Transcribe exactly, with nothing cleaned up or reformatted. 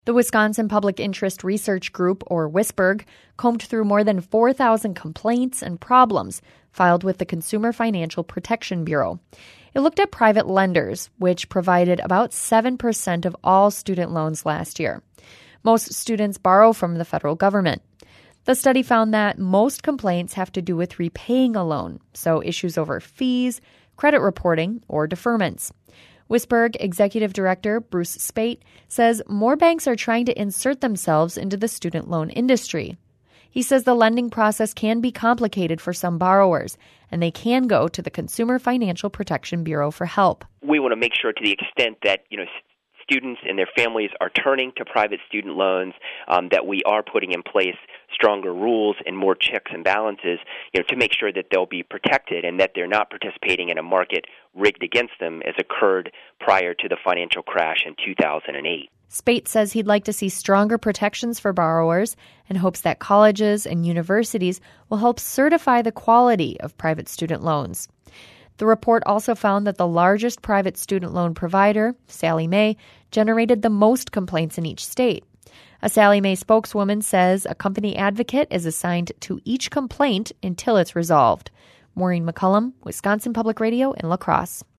The Wisconsin Public Interest Research Group, or WISBERG, combed through more than four thousand complaints and problems filed with the Consumer Financial Protection Bureau. It looked at private lenders, which provided about seven percent of all student loans last year. Most students borrow from the federal government. The study found that most complaints have to do with repaying a loan, so issues over fees, credit reporting, or deferments. WISBERG Executive Director Bruce Spate says more banks are trying to insert themselves into the student loan industry. He says the lending process can be complicated for some borrowers, and they can go to the Consumer Financial Protection Bureau for help. We want to make sure, to the extent that, you know, students and their families are turning to private student loans, um, that we are putting in place stronger rules and more checks and balances, you know, to make sure that they'll be protected and that they're not participating in a market rigged against them as occurred prior to the financial crash in two thousand eight. Spate says he'd like to see stronger protections for borrowers and hopes that colleges and universities will help certify the quality of private student loans. The report also found that the largest private student loan provider, Sallie Mae, generated the most complaints in each state. A Sallie Mae spokeswoman says a company advocate is assigned to each complaint until it's resolved. Maureen McCullum, Wisconsin Public Radio in La Crosse.